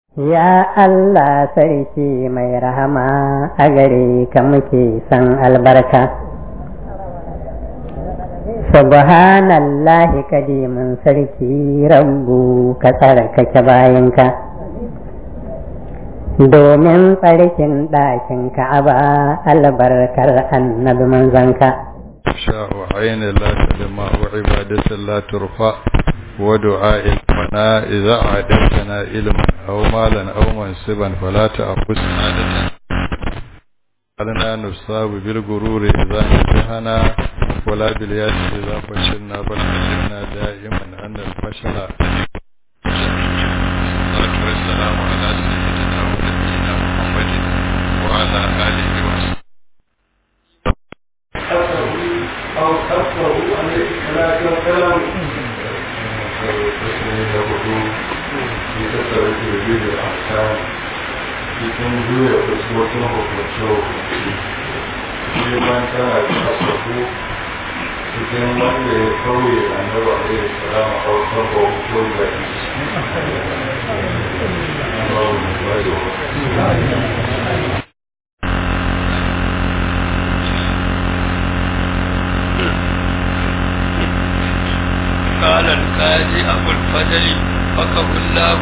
Ya Allah sarki mai rahama, a gare ka muke san albarka. Subhanallahi kadimin sarki rabbu, ka tsarkake bayanka domin tsarkin ɗakin Ka'aba, albarkar annabi manzanka. وعين لا تلمع وعبادة لا ترفع ودعاء المنى إذا عادتنا علما أو مالا أو منصبا فلا تأخذ سعادتنا لنا نصاب بالغرور إذا نجحنا ولا بالياس إذا فشلنا بل علمنا دائما أن الفشل. الصلاة والسلام على سيدنا ونبينا محمد وعلى آله وصحبه أو أكثر عليه الصلاة والسلام. في تسرع تجديد الأحكام في تنبيه أسوة وفتشوه في من كان يتصفه في من يقوي النبي عليه السلام أو صبه كل قال القاضي أبو الفضل فقه الله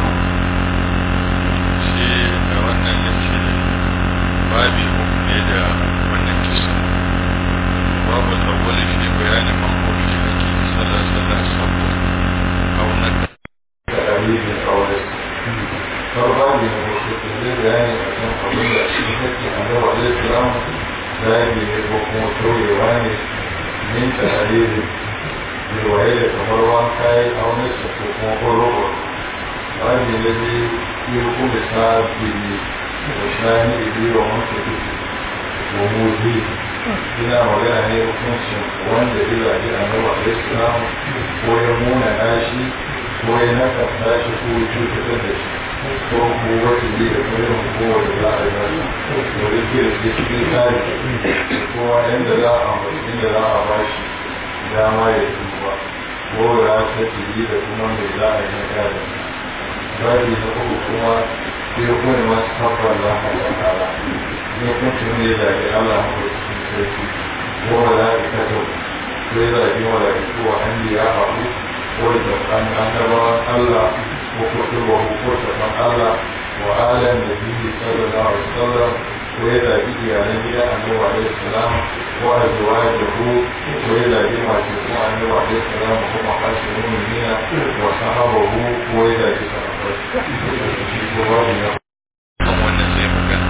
shi da wannan yake babi uku ne da wannan kisa babu tsawon shi bayanin makofi da ke sallar sabo a wannan tarihin kawai farbabi na wasu zai bayani a kan abin da shi kake a zama alaihi salam zagi ne ko kuma tauyewa ne min tarihin riwaye da kamar wanka ya yi aunarsa ko kuma ƙorobo wani ne zai yi kuma sabili da shani ibi wa wanka duki wa muzi ina magana ne hukuncin wanda ya zagi a nawa a islam ko ya muna nashi ko ya naka tashi ko ya cutar da shi ko kuma wata ne da kuma kowace za a yi nasa da rike da ke cikin tsari ko inda za a bashi dama ya duba ko ya ta jiri da kuma mai za a yi na gada bari na uku kuma sai kuma masu tabbar za a yi kala ne kuncin ne da ya Allah ko cikin sarki ko za a yi kato ko ya zaɓi wa da iko wa an ya haɗu ko da an annabawan Allah ko kuɗuwa ko tafan Allah wa alam da biyu sallallahu alaihi wasallam ko ya zaɓi iyalan gida annabi alaihi salam ko azwajuhu ko ya zaɓi masu kuma annabi alaihi salam ko makasin mu'minina wa sahabahu ko ya zaɓi sahabbai shi ko babu ya kan wannan zai magana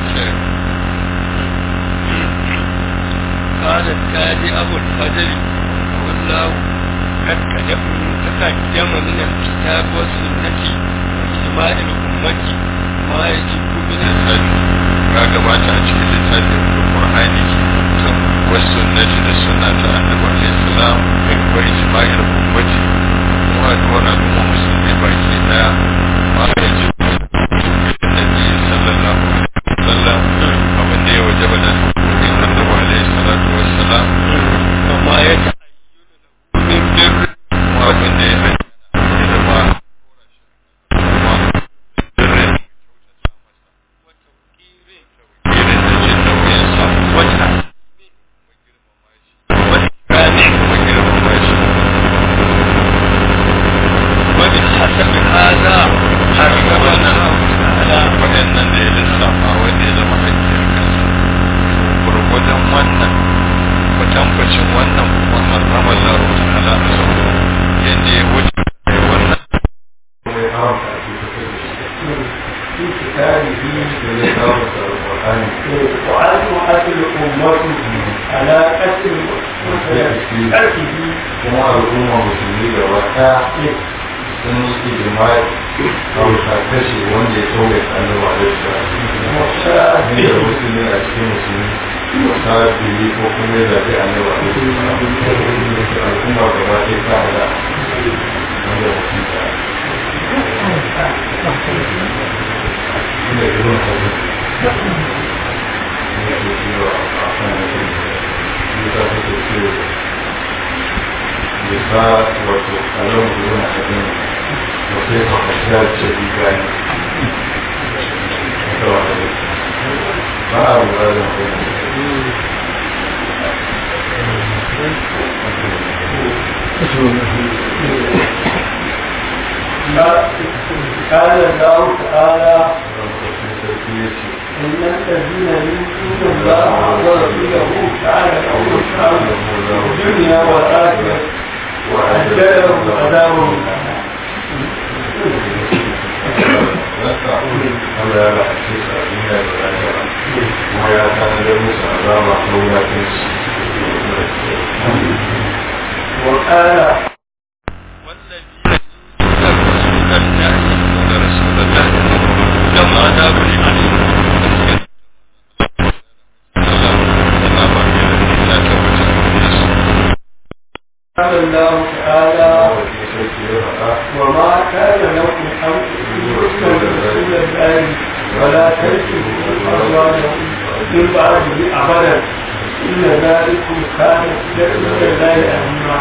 قال القاضي أبو الفضل والله قد تقدم من الكتاب والسنة وإجماع الأمة ما يجب من الحج ya gabata a cikin littafin Qur'ani wasu sunnati da sunna ta annabi alaihi salam wa ijma'il ummati wa adwana umma muslimi baki daya ma yaji annabi sallallahu alaihi wasallam abin da ya wajaba da annabi alaihi salatu wassalam وما يجب min bir wa abin da ya wato kalon ruwan abin da sai ka fasar ce الله تعالى إن الذين يؤمنون الله ورسوله تعالى لهم الدنيا والآخرة وأعد لهم عذابا Allah ya haƙe su a duniya da lahira kuma ya tanadar musu azaba ko wulaƙin su. وقال قال الله تعالى وما كان لكم أن تؤمنوا رسول الله ولا تنكحوا أزواجه من بعده أبدا إن ذلكم كان لكم الله أهما.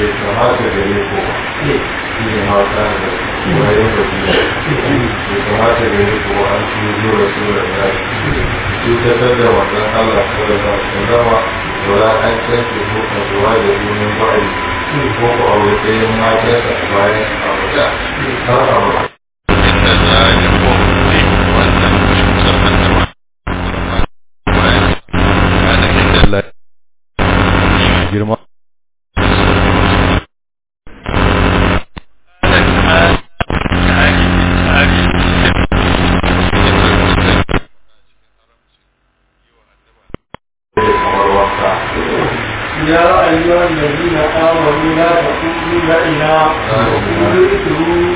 ولا أن تنكحوا أزواجه من بعده ko ku aure ɗayan matarsa bayan abuja har abuja. Inda za a yi ko ne wannan musamman da bayan ana inda lai girma. يا أيها الذين آمنوا لا تقولوا رأينا وقولوا اذكروا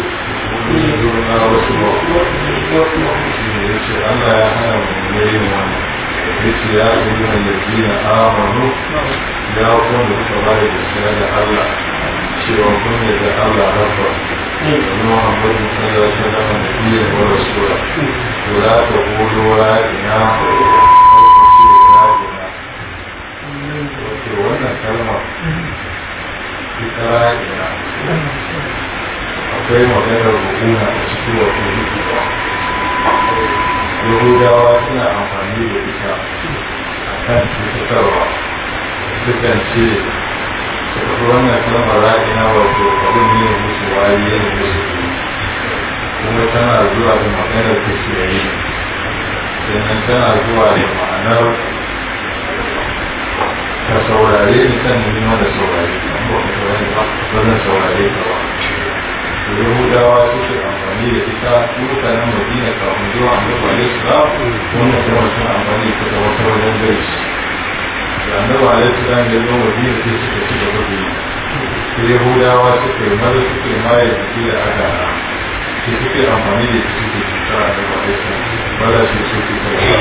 يا أيها الذين آمنوا يا قوم الكبائر السنة الله شيئا يدعى الله ربا محمد صلى الله عليه وسلم نبيا ورسولا ولا تقولوا رأينا wannan kalma ita ra'ina akwai maganar rukuna a cikin wato rikuwa yahudawa suna amfani da ita a kan cutarwa sukan ce su kafa wannan kalma ra'ina wato abin ne musu wari yana musu kuma tana zuwa da maganar kusurari sannan tana zuwa da ma'anar ka saurare ni kan ni ma da saurare ba ka saurare ba ba zan saurare ka ba yahudawa suke amfani da ita mutanen madina kafin zuwa annabi alaihi salam wannan kuma sun amfani da ita wata wajen gaishe da annabi alaihi salam ya zo madina sai suka ci gaba da yi sai yahudawa suke maza suke maye jiki da aka sai suke amfani da ita suke cuta annabi alaihi salam ba za su suke ta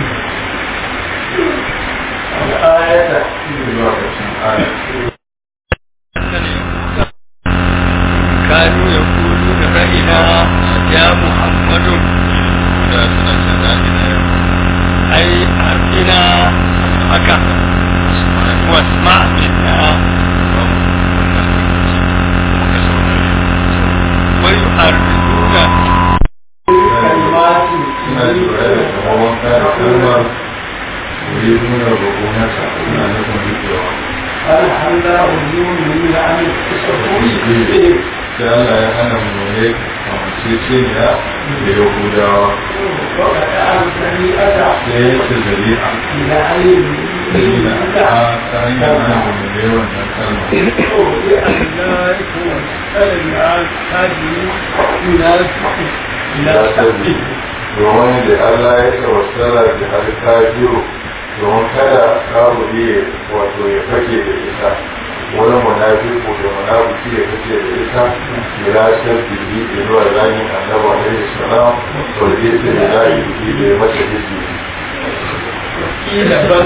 الآية كانوا يقولون رأينا يا محمد أي أرضنا أكا واسمع منا ويحررون كلمات يريدون الربوبية أن يكون ذكرها هل أرجون من عن التصرف كان لا يهنى من هيك ومسيسينها ليهودا وقد أعرفني أدع ليس ذريعا إلى علم الذين كان يهنى من ليون الكلمة لأن لا يكون الآن هذه لا تبدي domin da Allah ya tawassala da harka biyu domin kada kawo iya wato ya fake da ita wani munafiku da munafiki ya fake da ita ya sabbi da zuwa zanin annabi alaihi salam to da yake da zai yi da mata disi kila ban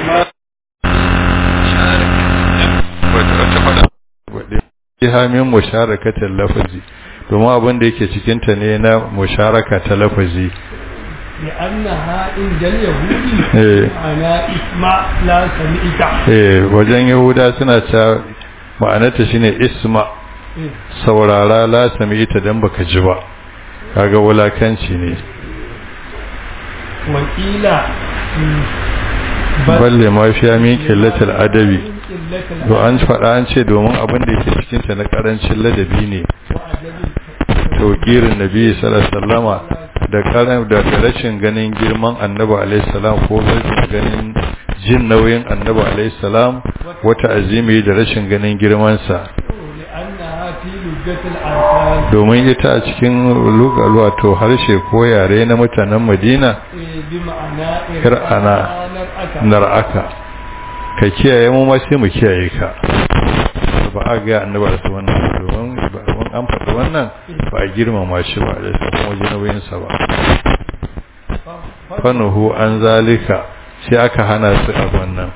ma hamin musharakatul lafazi domin abin da yake cikinta ne na musharaka ta lafazi لأنها عند اليهود أنا اسمع لا سمعت wajen yahuda suna ta ma'anarta shine isma saurara la sami'ta dan baka ji ba kaga wulakanci ne wakila balle ma fiya min qillatil adabi to an faɗa an ce domin abin da yake cikin ta na karancin ladabi ne tawqirin nabi sallallahu alaihi wasallama da karam da rashin ganin girman annabi alaihi salam ko rashin ganin jin nauyin annabi alaihi salam wata azimi da rashin ganin girman sa domin ita a cikin lugar wato harshe ko yare na mutanen Madina kir'ana nar'aka ka kiyaye mu ma sai mu kiyaye ka ba a ga annabi da wannan domin an faɗi wannan ba a girmama shi ba da kuma jinawin sa ba fanuhu an zalika sai aka hana su a wannan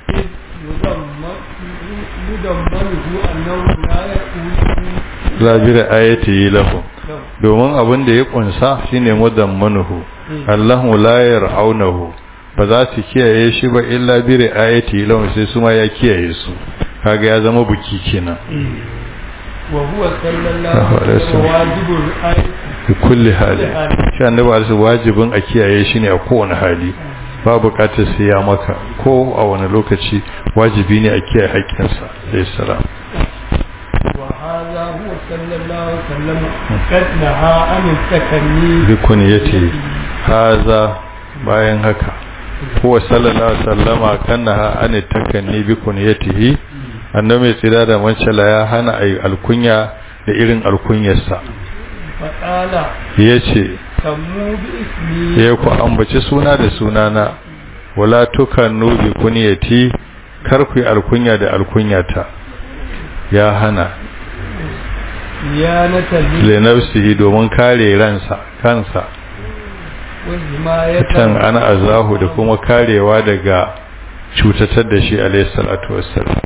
labira ayati lahu domin abin da ya kunsa shine mudammanuhu Allahu la yar'aunahu ba za su kiyaye shi ba illa bi ayati lahu sai su ma ya kiyaye su kaga ya zama buki kenan wa huwa sallallahu alaihi wasallam wajibul fi kulli hali shi annabi alaihi wajibin a kiyaye shi ne a kowane hali ba bukatar sai ya maka ko a wani lokaci wajibi ne a kiyaye haƙƙinsa alayhi salam wa hadha huwa sallallahu alaihi wasallam kad naha an takanni bi kunyati hadha bayan haka huwa sallallahu alaihi wasallam kan naha an takanni bi kunyatihi annabi tsira da mancala ya hana ayi alkunya da irin alkunyarsa faqala yace sammu bi ismi ya ku ambaci suna da sunana wala tukannu bi kunyati kar ku alkunya da alkunyata ya hana ya natali le nafsihi domin kare ransa kansa tan ana azahu da kuma karewa daga cutatar da shi alayhi salatu wassalam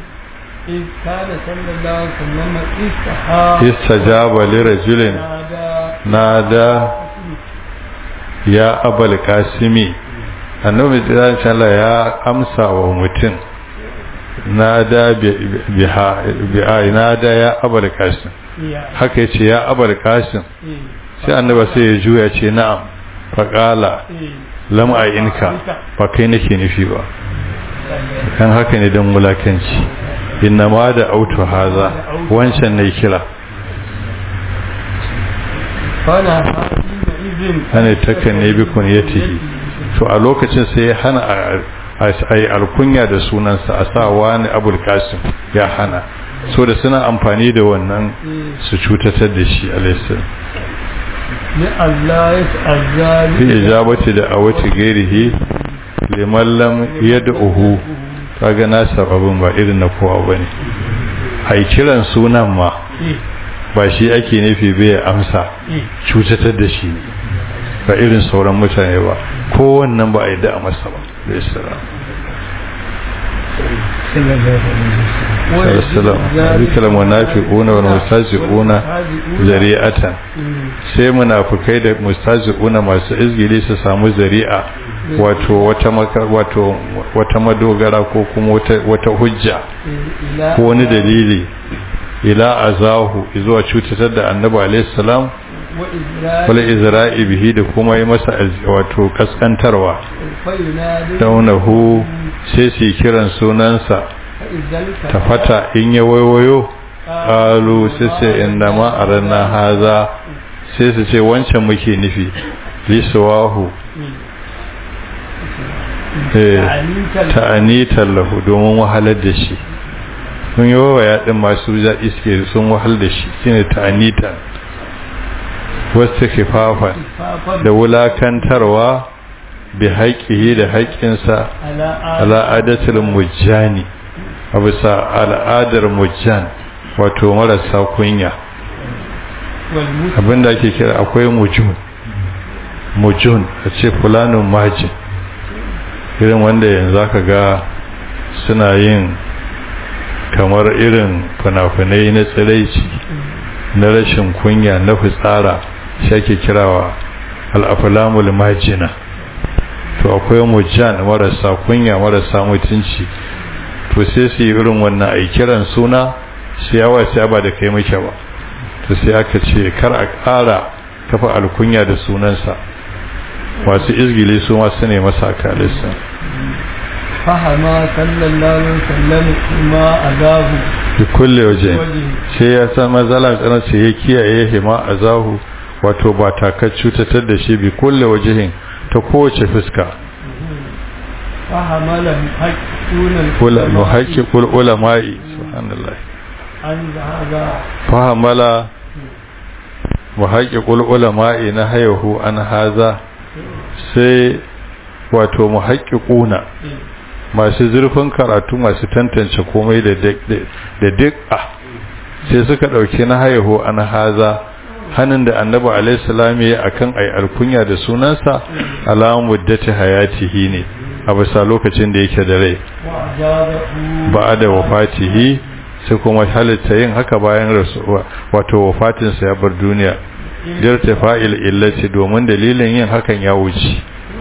istajaba li rajulin nada ya abul kasimi annabi sallallahu ya amsa wa mutum nada biha nada ya abul kasim haka yace ya abul kasim sai annabi sai ya juya ce na'am faqala lam ayinka ba kai nake nufi ba kan haka ne dan mulakanci inna ma da auto haza wancan ne kira ana takanne bi kunyatihi to a lokacin sai ya hana ai alkunya da sunansa a sa wani abul kasim ya hana so da suna amfani da wannan su cutatar da shi alayhi ni Allah ya fi ijabati da awati gairihi liman lam yad'uhu kaga na sababin ba irin na kowa bane ai kiran sunan ma ba shi ake nufi bai amsa cutatar da shi ba irin sauran mutane ba ko wannan ba a yi da masa ba bai sara sallallahu zikral munafiquna wal mustazi'una zari'atan sai munafikai da mustazi'una masu izgili su samu zari'a wato wata madogara ko kuma wata hujja ko wani dalili ila azahu zuwa cutatar da annabi alayhi salam wala izra'i bihi da kuma yi masa wato kaskantarwa daunahu sai su kiran sunansa ta fata in ya waiwayo qalu sai inna ma arana haza sai su ce wancan muke nufi liswahu ta'anitan lahu domin wahalar da shi sun yi wa yaɗin masu zaɓi suke sun wahal da shi shine ta'anitan wasu kifafan da wulakantarwa bi haƙihi da haƙƙinsa al'adatul mujjani a bisa al'adar mujjan wato marasa kunya abinda ake kira akwai mujun a ce fulanin majin irin wanda yanzu aka ga suna yin kamar irin fina-finai na tsiraici na rashin kunya na fitsara shi ake kirawa al'afulamul majina to akwai mujjan marasa kunya marasa mutunci to sai su yi irin wannan a kiran suna siyawa siya ba da kai muke ba to sai aka ce kar a ƙara kafa alkunya da sunansa masu izgili su masu ne masa kalisa fahama sallallahu alaihi wasallam ma azahu bi kulli waje sai ya san matsalar tsanar sai ya kiyaye hima azahu wato ba takar cutatar da shi bi kulli wajihin ta kowace fuska fahamala muhaqqiqul ulama'i subhanallah an zaga fahamala muhaqqiqul ulama'i na hayahu an haza sai wato muhaqqiquna masu zurfin karatu masu tantance komai da duk'a sai suka dauke na hayahu an haza hannun da annabi alaihi salam ya akan ai alkunya da sunansa alamu muddati hayatihi ne a bisa lokacin da yake da rai ba da wafatihi sai kuma halitta yin haka bayan rasuwa wato wafatinsa ya bar duniya dirta fa'il illati domin dalilin yin hakan ya wuce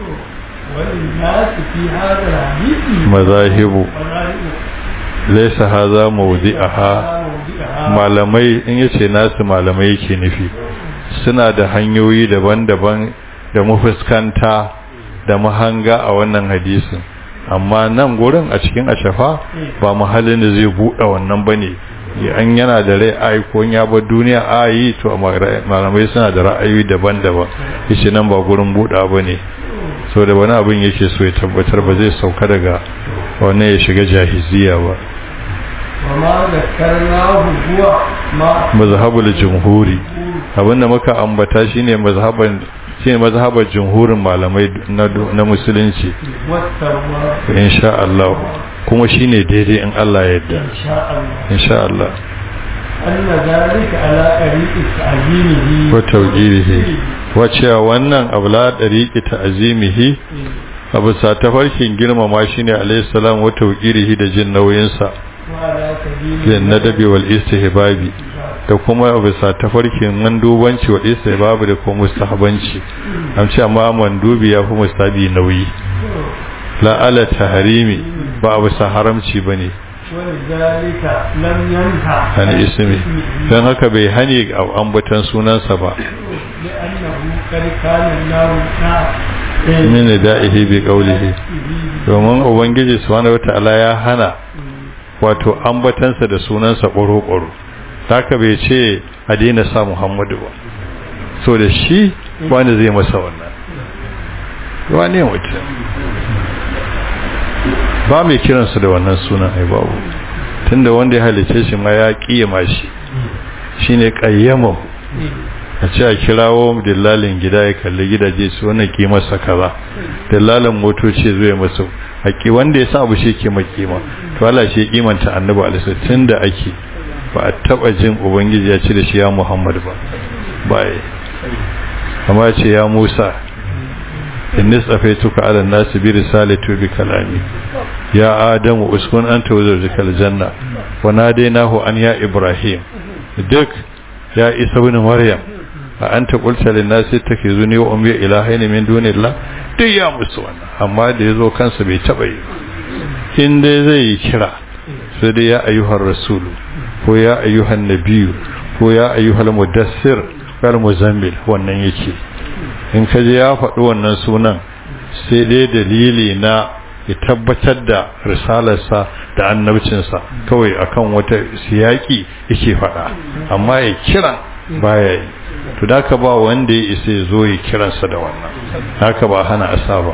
mazahibu laysa hadha mawdi'aha malamai in yace nasu malamai yake nufi suna da hanyoyi daban-daban da mafuskanta da mahanga a wannan hadisin amma nan gurin a cikin ashafa ba mahallin da zai buɗe wannan bane an yana da rai ai ko ya bar duniya ayi to malamai suna da ra'ayoyi daban-daban yace nan ba gurin buɗa bane so da wani abin yake so ya tabbatar ba zai sauka daga wannan ya shiga jahiziya ba وما ذكرناه هو ما مذهب الجمهور abinda muka ambata shine mazhabar jumhurin malamai na musulunci insha Allah kuma shine daidai in Allah ya yarda insha Allah anna zalika ala tariqi ta'zimihi wa tawjirihi wace wannan abla tariqi ta'zimihi abu sa tafarkin girmama shine alayhi salam wa tawjirihi da jin nauyin sa yin nadabi wal istihbabi da kuma bisa tafarkin mandubanci wal istihbabi da kuma mustahabanci an ce amma mandubi ya fi mustahabi nauyi la ala tahrimi ba bisa haramci bane walidhalika lam yanha an ismi dan haka bai hani ambatan sunansa ba li'annahu qad kana lahu min da'ihi bi qawlihi domin ubangiji subhanahu wataala ya hana wato ambatansa da sunansa ƙoro-ƙoro haka bai ce a daina sa Muhammadu ba so da shi wanda zai masa wannan wane mutum ba mai kiransa da wannan sunan ai babu tunda wanda ya halice shi ma ya kiyama shi shine qayyamahu a ce a kirawo dillalin gida ya kalli gidaje su wannan kimarsa kaza dillalin motoci zai masa haƙi wanda ya sa abu shi ke makima to Allah shi kimanta annabi alaihi tunda ake ba a taba jin ubangiji ya ce da shi ya Muhammad ba bai amma ce ya Musa inni tsafaituka ala nasi bi risalati bi kalami ya adamu uskun anta wa zawjukal janna wa nadainahu an ya ibrahim duk ya isa ibn maryam a anta qulta lin nasi takizuni wa ummi ilahaini min dunillah duk ya musu wannan amma da yazo kansa bai taba yi in dai zai yi kira sai dai ya ayyuhar rasulu ko ya ayyuhan nabiyyu ko ya ayyuhal mudassir kal muzammil wannan yake in kaje ya faɗi wannan sunan sai dai dalili na ya tabbatar da risalarsa da annabcinsa kawai akan wata siyaki yake faɗa amma ya kira baya yi to da ka ba wanda ya isa ya zo ya kiransa da wannan haka ba hana asaba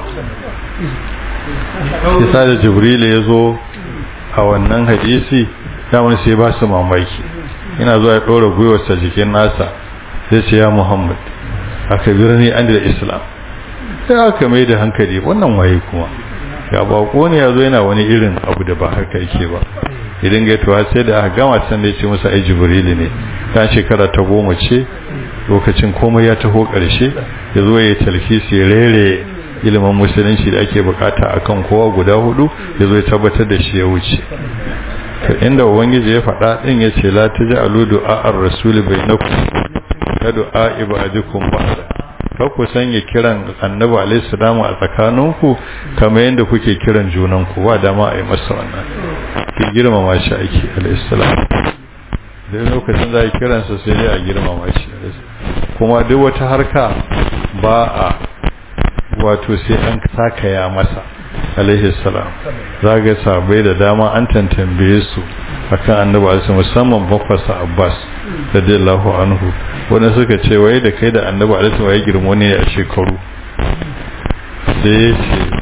sai da jibril ya zo a wannan hadisi daman sai ba su mamaki ina zuwa ya ɗora gwiwarsa jikin nasa sai ce ya Muhammad aka birni an da Islam sai aka mai da hankali wannan waye kuma ya bako ne ya zo yana wani irin abu da ba haka yake ba idan ga tuwa sai da aka gama san da ya ce masa ai jibril ne ta shekara ta 10 ce lokacin komai ya taho ƙarshe ya zo ya talkisi rere ilimin musulunci da ake bukata akan kowa guda 4 ya zo ya tabbatar da shi ya wuce to inda ubangiji ya faɗa din ya ce la taj'alu du'a ar-rasul bainakum ka du'a ibadikum ba'da ka ku sanya kiran annabi alaihi salamu a tsakaninku kamar yadda kuke kiran junanku ba dama a yi masa wannan ki girmama shi ake alaihi salamu da lokacin da ya kiransa sai dai a girmama shi kuma duk wata harka ba a wato sai an sakaya masa alaihi salam zaga sabai da dama an tantambaye su akan annabi alaihi musamman baffasa Abbas radiyallahu anhu wanda suka ce wai da kai da annabi alaihi wai girmo ne a shekaru sai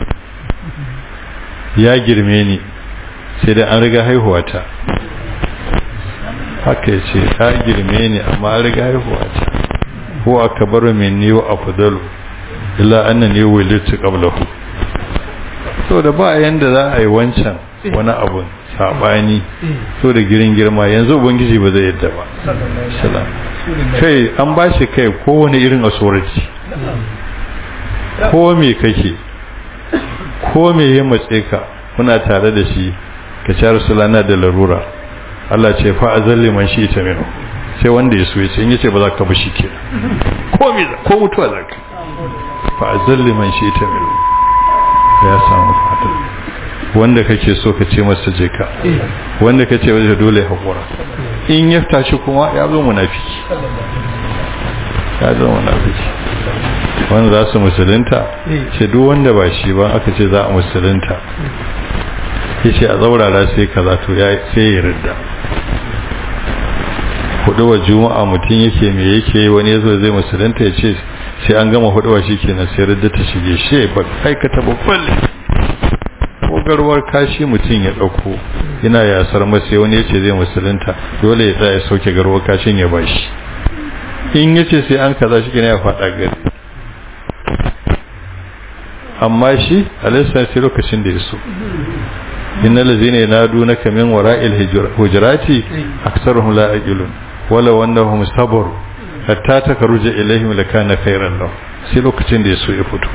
ya girme ni sai da an riga haihuwata haka yace ta girme ni amma an riga haihuwata ko akbaru minni wa afdalu illa annani wulidtu qablahu to da ba yanda za a yi wancan wani abu sabani to da girma yanzu ubangiji ba zai yadda ba salam kai an bashi kai kowane irin asurati ko me kake ko me ya matse ka kuna tare da shi ka ci rasulana da larura Allah ce fa azalli man shi ta mino sai wanda ya so ya ce in yace ba za ka ba shi ke ko mutuwa za ka fa azalli man shi ta mino ya samu fata wanda kake so ka ce masa je ka wanda kace wajen dole hakura in ya tashi kuma ya zo munafiki wanda za su musulunta ce duk wanda ba shi ba aka ce za a musulunta yace a zaurara sai kaza to sai ya ridda huduwa juma'a mutum yake me yake wani yazo zai musulunta yace sai an gama huduwa shikenan sai ridda ta shige shi ba aikata babban kogarwar kashi mutum ya dauko yana yasar masa wani yace zai musulunta dole ya tsaya sauke garwar kashin ya bashi in yace sai an kaza shikenan ya fada gari amma shi alaysa sai lokacin da yaso innal ladzina yanadunaka min wara'il hujurati aktsaruhum la yaqilun wala annahum sabaru hatta takruja ilaihim lakana khairan lahum sai lokacin da yaso ya fito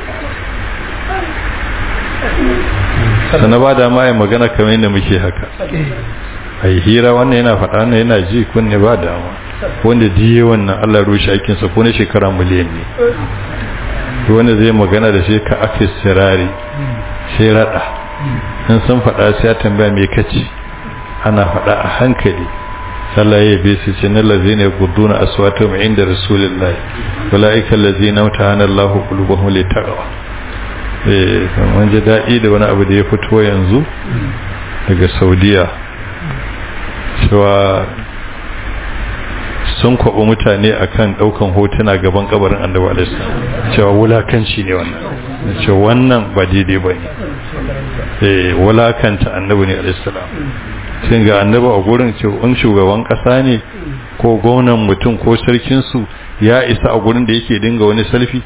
sana ba da mai magana kamar yadda muke haka ai hira wannan yana faɗa ne yana ji kunne ba dama wanda diye wannan Allah rushe aikin sa ko ne shekara miliyan ne wanda zai magana da shi ka ake sirari sai rada in sun faɗa sai ya tambaya me kace ana faɗa a hankali sallah ya bi su cikin lazina yaquduna aswatahum inda rasulillahi ulaika allazina mutahana Allahu qulubuhum litaqwa mun ji daɗi da wani abu da ya fito yanzu daga Saudiya cewa sun kwaɓi mutane akan ɗaukan hotuna gaban kabarin annabi alaihi cewa wulakanci ne wannan cewa wannan ba daidai ba ne wulakanta annabi ne alaihi sun ga annabi a gurin cewa in shugaban ƙasa ne ko gwamnan mutum ko sarkinsu ya isa a gurin da yake dinga wani salfi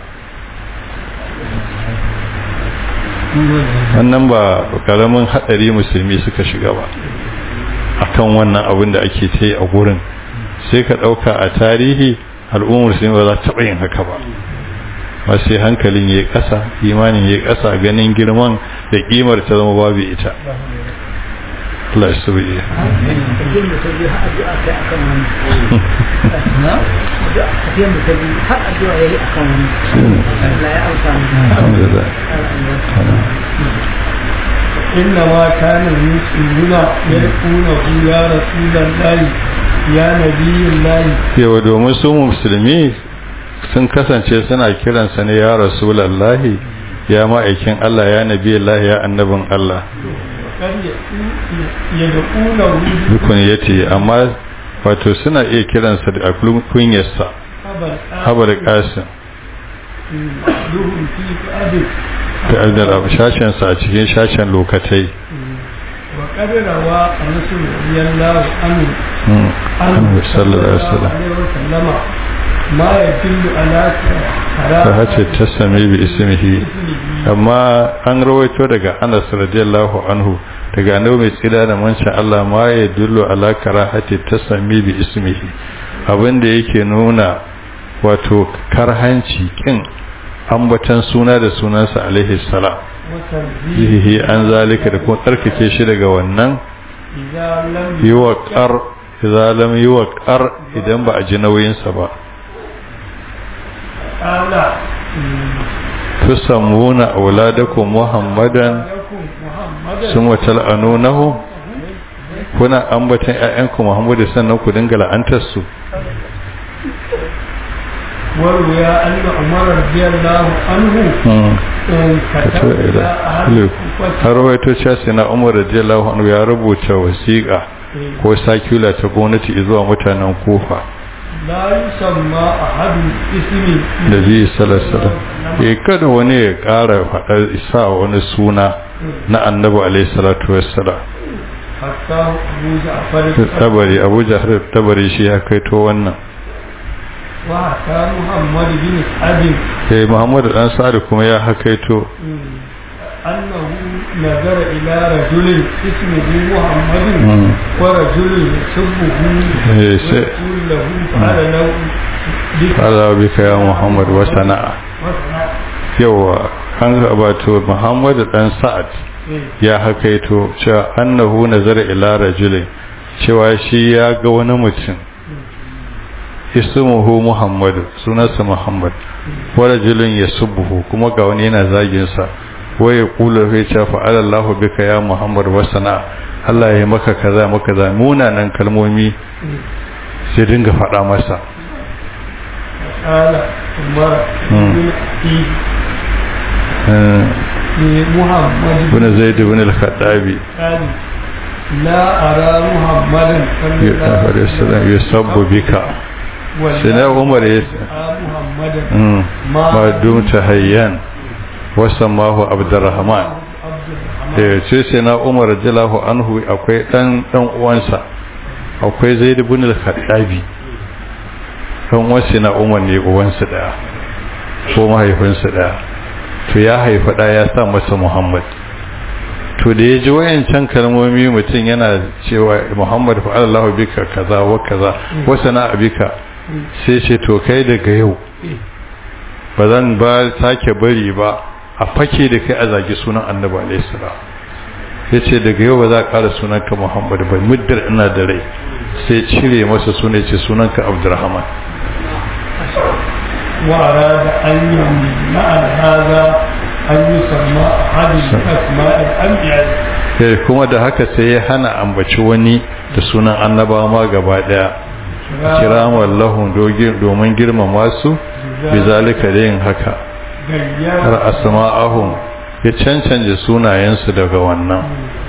wannan ba karamin haɗari musulmi suka shiga ba akan wannan abin da ake ta yi a gurin sai ka ɗauka a tarihi al'ummar musulmi ba za ta taɓa yin haka ba ba sai hankalin ya ƙasa imanin ya ƙasa ganin girman da ƙimar ta zama babu ita Allah ya sabu iya إنما كان المسلمون يدعونه يا رسول الله ya nabiyullahi yawa domin su musulmi sun kasance suna kiransa ne ya rasulullahi ya ma'aikin Allah ya nabiyullahi ya annabin Allah dukkan yace amma wato suna iya kiransa da kunyarsa Abul Qasim da adala shashin sa a cikin shashin lokatai وقد روى أنس رضي الله عنه صلى الله عليه وسلم ما يدل على فهات التسمي باسمه أما أن رويته daga Anas radiyallahu anhu daga annabi mai tsira da mansha Allah ma yadullu ala karahati tasmi bi ismihi abinda yake nuna wato karhanci kin ambatan suna da sunansa alaihi salam yihi an zalika da kuma tsarkake shi daga wannan yiwaqar idza lam yuqar idan ba a ji nauyinsa ba tusammuna auladakum muhammadan summa tal'anunahu kuna ambatan ƴaƴanku muhammadu sannan ku dinga la'antar su وروي أن عمر رضي الله عنه كتب إلى أهل har waito cewa sai na Umar radiyallahu anhu ya rubuta wasiƙa ko sakula ta gwamnati zuwa mutanen Kufa la yusamma ahadu ismi Nabi sallallahu alaihi wasallam kada wani ya ƙara faɗar isa wani suna na Annabi alaihi salatu wassalam hatta Abu Ja'far Abu Ja'far tabari shi ya kaito wannan wa ta Muhammad bin Sa'd Muhammad dan Sa'd kuma ya hakaito أنه نظر إلى رجل اسمه محمد ورجل يسبه ويقول له قال بك يا محمد وصنع يوا an gabato Muhammad dan Sa'ad ya hakaito cewa annahu nazara ila rajulin cewa shi ya ga wani mutum ismuhu Muhammad sunansa Muhammad wa rajulun yasubbuhu kuma ga wani yana zagin sa waye kula sai ce fa Allahu bika ya Muhammad wa sana Allah ya maka kaza maka kaza munanan kalmomi sai dinga faɗa masa ala umar Muhammad ibn Zaid ibn al-Khattabi la ara Muhammadan sallallahu alaihi wasallam yusabbu bika sai na Umar ya ma dumta hayyan wasamahu Abdurrahman ce sai na Umar radiyallahu anhu akwai dan uwansa akwai Zaid ibn al-Khattabi dan uwansa na Umar ne uwansa daya ko mahaifinsa daya to ya haifa da ya sa masa Muhammad to da yaji wayancan kalmomi mutun yana cewa Muhammad fa Allahu bika kaza wa kaza wa sana bika sai ce to kai daga yau ba zan ba sake bari ba a fake da kai a zagi sunan Annabi alaihi salam yace daga yau ba za ka ƙara sunanka Muhammad ba muddar ina da rai sai cire masa sunan yace sunanka Abdurrahman wa arada an yumna hada an yusamma hadhihi asma'il anbiya kuma da haka sai ya hana ambaci wani da sunan annabawa ma gaba daya kira wallahu domin girmama su bizalika da yin haka har asma'ahum ya cancanje sunayensu daga wannan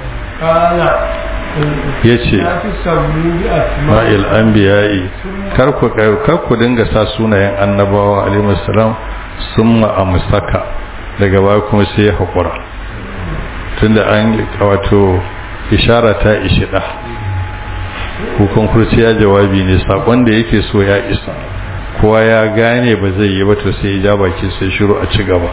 ya ce ma'il anbiya'i kar ku dinga sa sunayen annabawa alaihi salam sun ma'amsaka daga baya kuma sai ya haƙura tunda an wato ishara ta ishida hukun kurciya jawabi ne sakon da yake so ya isa kowa ya gane ba zai yi ba to sai ya ja baki sai shiru a ci gaba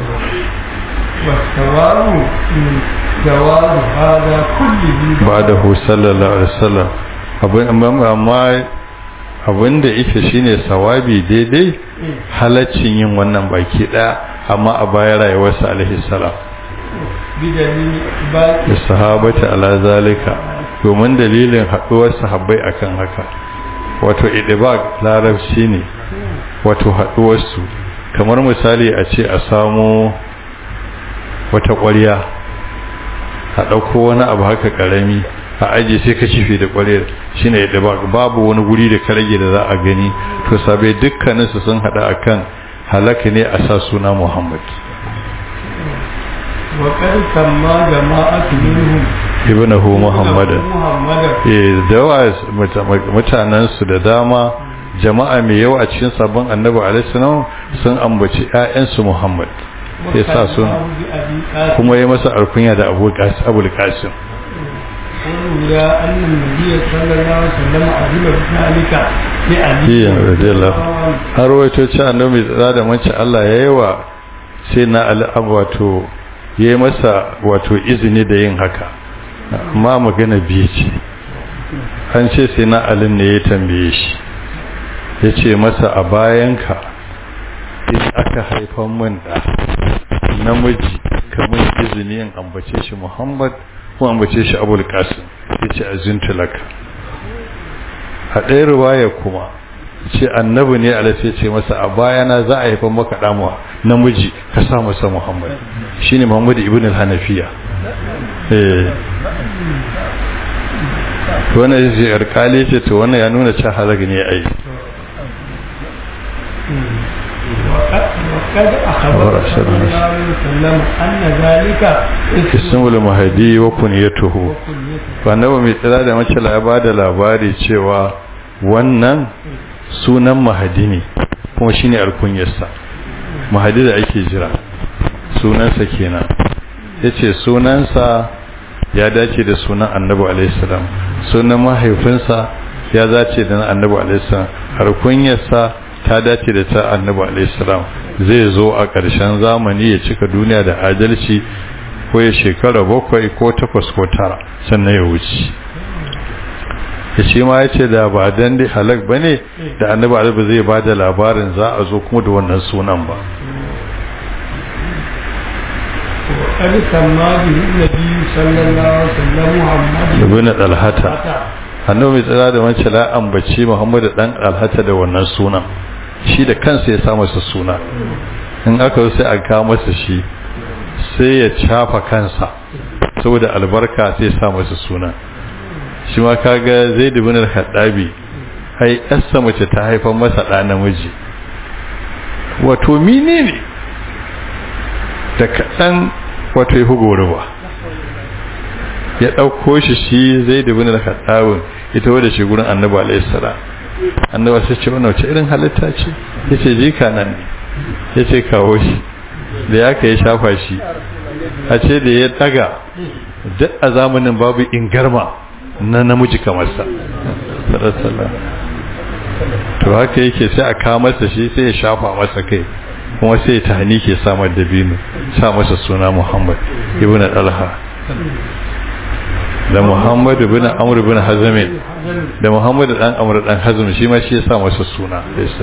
ba da hu sallallahu alaihi wasallam abin da yake shine sawabi daidai halaccin yin wannan baki daya amma a bayan rayuwarsa alaihi salam da sahabata ala zalika domin dalilin haɗuwar sahabbai akan haka wato idibak larabci ne wato haɗuwarsu kamar misali a ce a samu wata ƙwarya a ɗauko wani abu haka ƙarami a ajiye sai ka cife da ƙwaryar shine idibak babu wani guri da ka rage da za a gani to sabai dukkaninsu sun haɗa akan halaka ne a sa suna Muhammad وقد سمى جماعة منهم ابنه محمد da mutanen su da dama jama'a mai yawa a cikin sabon annabi alaihi salam sun ambaci ƴaƴansu Muhammad ya sa sun kuma ya masa alkunya da Abul Qasim ya annabi sallallahu alaihi wasallam azima zalika li ali radiyallahu har wato ce annabi da mace Allah yayi wa sai na al-abwato ya yi masa wato izini da yin haka amma magana biyu ce an ce sai na alin ne ya tambaye shi ya ce masa a bayanka in aka haifan min da namiji kamar izini yin ambace shi Muhammad ko ambace shi Abul Qasim ya ce azintu laka a ɗaya riwaya kuma ce annabi ne alaihi ce masa a bayana za a haifan maka damuwa namiji ka sa masa Muhammad shine Muhammad ibn al-Hanafiya wannan yace alƙali ce to wannan ya nuna cewa halaka ne ai وقد أخبر صلى الله عليه وسلم أن ذلك اسم المهدي وكنيته فأنه مثل da mace labada labari cewa wannan sunan mahadi ne kuma shine alkunyarsa mahadi da ake jira sunansa kenan yace sunansa ya dace da sunan annabi alaihi salam sunan mahaifinsa ya dace da annabi alaihi salam alkunyarsa ta dace da ta annabi alaihi salam zai zo a ƙarshen zamani ya cika duniya da adalci ko ya shekara 7 ko 8 ko 9 sannan ya wuce ya ce ma ya ce da ba dan dai halak ba ne da annabi alaihi zai ba da labarin za a zo kuma da wannan sunan ba وقد سمى به النبي صلى الله عليه وسلم محمد ibn al-hata annabi mai tsara da wancan la ambaci Muhammad dan al-hata da wannan sunan shi da kansa ya sa masa suna in aka zo sai a kawo masa shi sai ya cafa kansa saboda albarka sai ya sa masa suna shi ma kaga Zaid ibn al-Khattabi ai yarsa mace ta haifar masa da namiji wato menene da kadan wato ya hugoro ba ya ɗauko shi zai dubi da kaɗawun ita wadda shi gurin annabi alaihi salam annabi sai ce wannan wace irin halitta ce yace jika nan ne yace kawo shi da ya kai shafa shi a ce da ya daga duk a zamanin babu ingarma na namiji kamar sa sallallahu to haka yake sai a kawo masa shi sai ya shafa masa kai kuma sai ta hani ke samar da binu sa masa suna Muhammad ibn Talha da Muhammad ibn Amr ibn Hazm da Muhammad dan Amr dan Hazm shi ma shi ya sa masa suna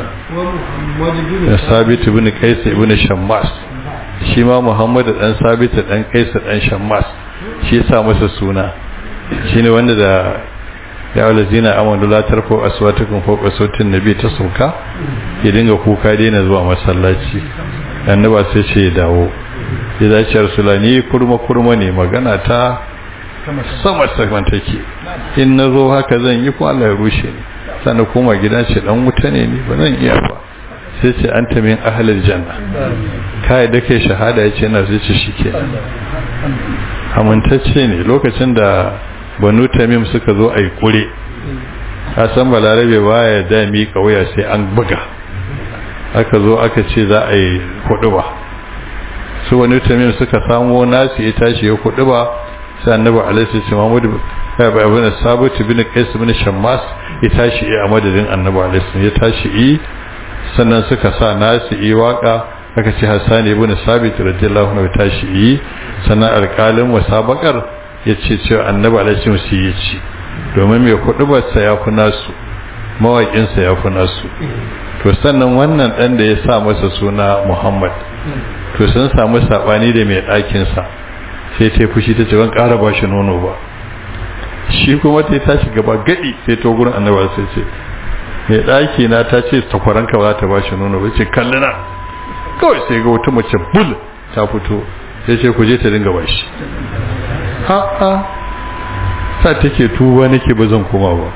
da Sabit ibn Qais ibn Shammas shi ma Muhammad dan Sabit dan Qais dan Shammas shi ya sa masa suna shine wanda da ya walazina amanu la tarfu aswatukum fawqa sautin nabi ta sauka ya dinga kuka daina zuwa masallaci annaba sai ce ya dawo ya dace rasulani kurma ne magana ta sama take in nazo haka zan yi ko Allah ya rushe ni sannan koma gida ce dan wuta ne ni ba zan iya ba sai ce anta min ahlil janna kai da kai shahada yace ina sai ce shikenan amintacce ne lokacin da banu tamim suka zo a yi kure a san balarabe baya da mi kauya sai an buga aka zo aka ce za a yi huduba su banu tamim suka samu nasu ya tashi ya huduba sai annabi alaihi sallam ibn sabit ibn qais ibn shammas ya tashi a madadin annabi alaihi ya tashi sannan suka sa nasu yi waka aka ce Hassan ibn Sabit radiyallahu anhu tashi sannan alƙalin musabakar ya ce cewa annabi alaihi wasu ya ci domin mai kudubarsa ya fi nasu mawaƙinsa ya fi nasu to sannan wannan ɗan da ya sa masa suna Muhammad to sun samu saɓani da mai ɗakinsa sai ta fushi ta ce ban ƙara ba shi nono ba shi kuma ta tashi gaba gaɗi sai ta gurin annabi sai ce mai ɗaki na ta ce takwaranka ba za ta ba shi nono ba ce kallina kawai sai ga wata mace bul ta fito sai ce ku je ta dinga ba shi a'a sa take tuba nake ba zan koma ba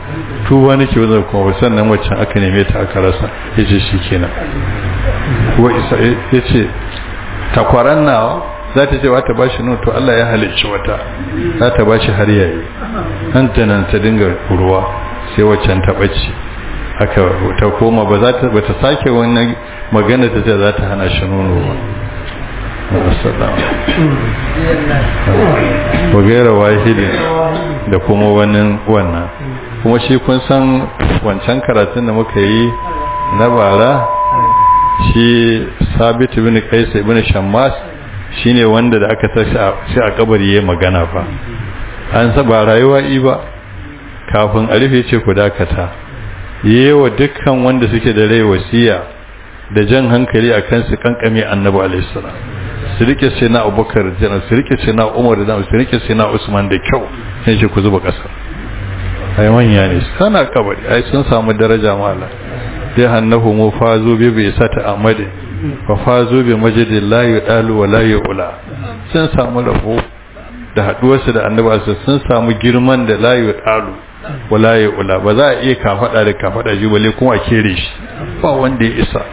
sannan waccan aka neme ta aka rasa yace shikenan ko isa yace takwaran nawa za ta ce wata bashi nono to Allah ya halicci wata za ta bashi har yayi nan ta dinga ruwa sai waccan ta bace aka ta koma ba ta sake wannan magana ta ce za ta hana shi nono ba wagaira wahidin da kuma wannan kuma shi kun san wancan karatun da muka yi na bara shi Sabit ibn Qais ibn Shammas shine wanda da aka tashi sai a kabari yayin magana fa an saba rayuwa ba kafin a rufe ce ku dakata yewa dukkan wanda suke da rai wasiya da jan hankali akan su kankame annabi alaihi salam su rike sai na Abubakar da su rike sai na Umar da su rike sai na Usman da kyau sai ce ku zuba kasa ai manya ne sana kabari ai sun samu daraja mala dai hannahu mu fazo bi bi sata amade fa fazo bi majdillahi dalu wa la yu'la sun samu rabo da haduwarsa da annabi sun samu girman da la yu'alu wala yu'la ba za a iya kafada da kafada ji bale kuma a kere shi ba wanda ya isa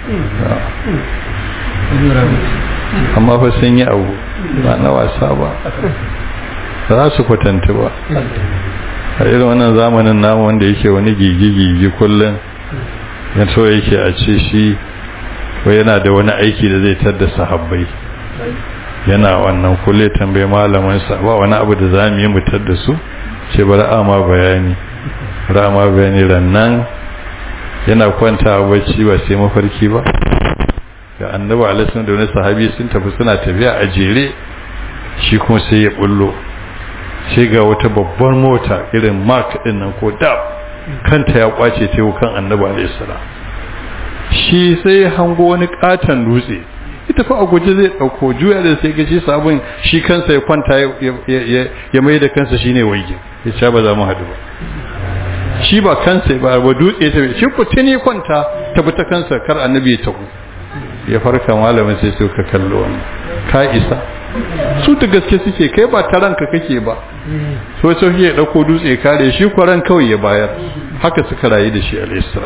amma fa sun yi abu ba na wasa ba za su kwatanta ba a irin wannan zamanin namu wanda yake wani gigi kullum ya so yake a ce shi ko yana da wani aiki da zai tar da sahabbai yana wannan kulle tambaye malamin sa ba wani abu da za mu yi mu tar da su ce bari ama bayani rannan yana kwanta bacci ba sai mafarki ba ga annabi alaihi da wani sahabi sun tafi suna tafiya a jere shi kuma sai ya bullo sai ga wata babbar mota irin mark din nan ko dab kanta ya kwace ta kan annabi alaihi salam shi sai hango wani katon dutse ita fa a guje zai dauko juya da sai ga shi sabon shi kansa ya kwanta ya mai da kansa shine waige ya ce ba za mu hadu ba shi ba kansa ba dutse ta shi ko tuni kwanta tabbata kansa kar annabi ya tagu ya farka malamin sai ka kallo wannan ka isa su ta gaske suke kai ba ta ranka kake ba so sauki ya dauko dutse kare shi kwaran kawai ya bayar haka suka rayu da shi al-isra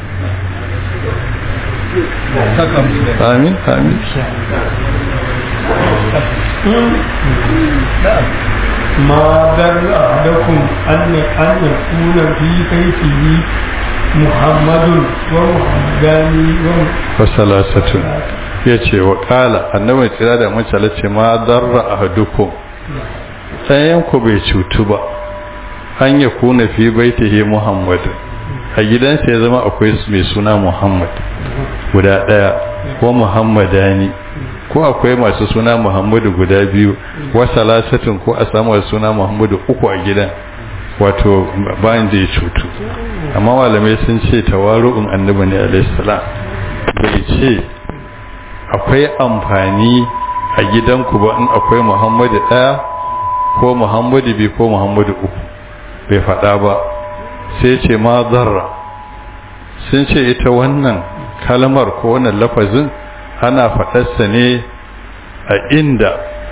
amin amin ma dar ahadakum an yakuna fi kayfihi muhammadun wa muhammadani wa salasatun yace wa qala annabi tsira da mace ce ma darra ahadukum sayan ku bai cutu ba an yakuna fi baitihi muhammadun a gidansa ya zama akwai mai suna muhammad guda daya ko muhammadani ko akwai masu suna muhammadu guda biyu wa salasatun ko a samu suna muhammadu uku a gidan wato bayan da ya cutu amma malamai sun ce tawaru'un annabi ne alaihi salam bai ce akwai amfani a gidanku ba in akwai muhammadu daya ko muhammadu biyu ko muhammadu uku bai faɗa ba sai ce ma zarra sun ce ita wannan kalmar ko wannan lafazin ana faɗarsa ne a inda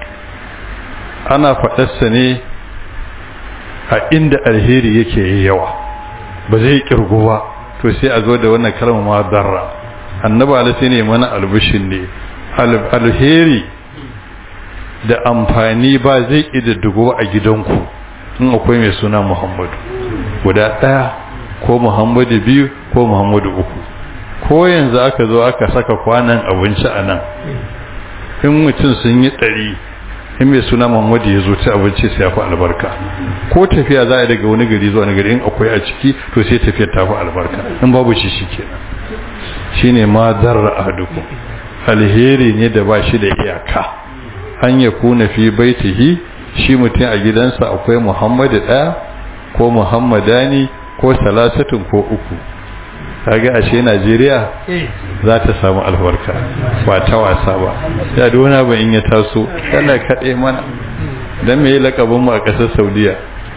alheri yake yawa ba zai kirgu ba to sai a zo da wannan kalmar ma zarra annabi alaihi ne mana albishin ne alheri da amfani ba zai kididdigo a gidanku in akwai mai suna muhammadu guda ɗaya ko muhammadu biyu ko muhammadu uku ko yanzu aka zo aka saka kwanan abinci a nan in mutum sun yi 100 in mai suna muhammadu ya zo ta abinci sai ya fi albarka ko tafiya za a daga wani gari zuwa wani gari in akwai a ciki to sai tafiyar ta fi albarka in babu shi kenan shine ma zarra ahadukum alheri ne da ba shi da iyaka an ya kuna fi baitihi shi mutum a gidansa akwai muhammadu ɗaya ko muhammadani ko salasatun ko uku kaga ashe Najeriya za ta samu albarka ba ta wasa ba ya dona ba in ya taso Allah kaɗe mana dan me lakabin mu a ƙasar Saudiya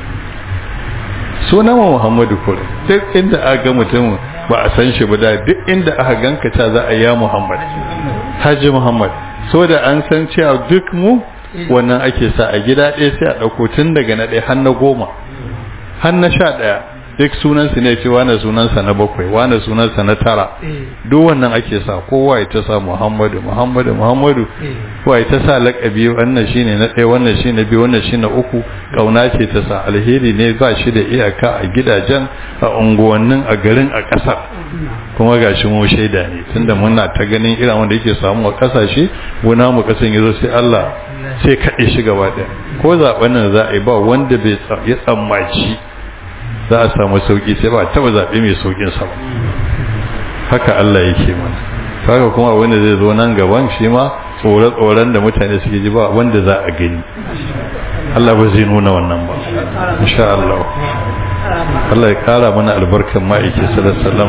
sunan Muhammadu kur duk inda aka mutum ba a san shi ba da duk inda aka ganka ta za a ya Muhammad Haji Muhammad so da an san cewa duk mu wannan ake sa a gida ɗaya sai a ɗauko tun daga na ɗaya har na 10 har na 11 duk sunansu ne ce wane sunansa na 7 wane sunansa na 9 duk wannan ake sa kowa ya ta sa Muhammadu kowa ya ta sa laƙabi wannan shine na 1 wannan shine na 2 wannan shine na 3 kauna ce ta sa alheri ne ba shi da iyaka a gidajen a unguwannin a garin a ƙasar kuma gashi mu shaida ne tunda muna ta ganin irin wanda yake samu a ƙasashe gona mu ƙasan yazo sai Allah sai kaɗe shi gaba ɗaya ko zaɓen nan za a yi ba wanda bai ya tsammaci za a samu sauki sai ba taba zabe mai saukin sa haka Allah yake mana haka kuma wanda zai zo nan gaban shi ma tsoron da mutane suke ji ba wanda za a gani Allah ba zai nuna wannan ba insha Allah Allah ya kara mana albarkan ma'aiki sallallahu alaihi wasallam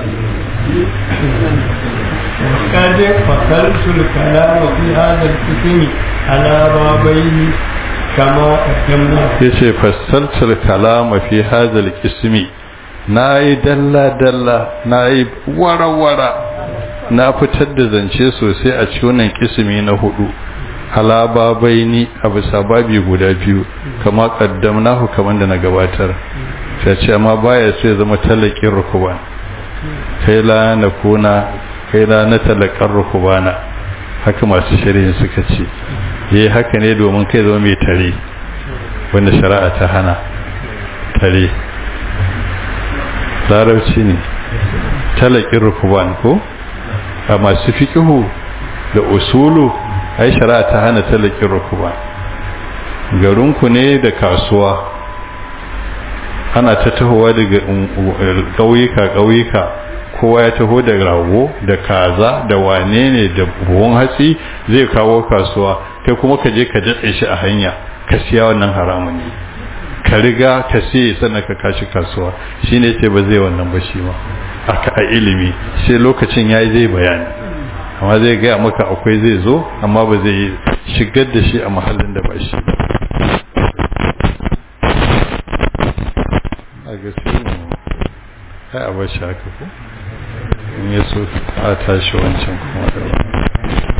قد فصلت الكلام في هذا القسم على بابين كما قدمنا yace fassaltul kalama fi hadha alqismi nayi dalla nayi wara na fitar da zance sosai a cikin wannan kismi na 4 ala babaini abu sababi guda biyu kama qaddamnahu kaman da na gabatar sai ce amma baya sai zama talakin rukuban kai la na talakar rukubana haka masu shari'in suka ce yayi haka ne domin kai zama mai tare wanda shari'a ta hana tare larabci ne talakin rukuban ko a masu fiqhu da usulu ai shari'a ta hana talakin rukuban garinku ne da kasuwa ana ta tahowa daga ƙauyuka kowa ya taho da rago da kaza da wane ne da buhun hatsi zai kawo kasuwa kai kuma ka je ka datse shi a hanya ka siya wannan haramun ne ka riga ka siye sannan ka kashi kasuwa shine ce ba zai wannan ba shi ma a ilimi sai lokacin yayi zai bayani amma zai gaya maka akwai zai zo amma ba zai shigar da shi a mahallin da ba shi a gaskiya ne kai a bar shi haka ko in ya so a tashi wancan kuma da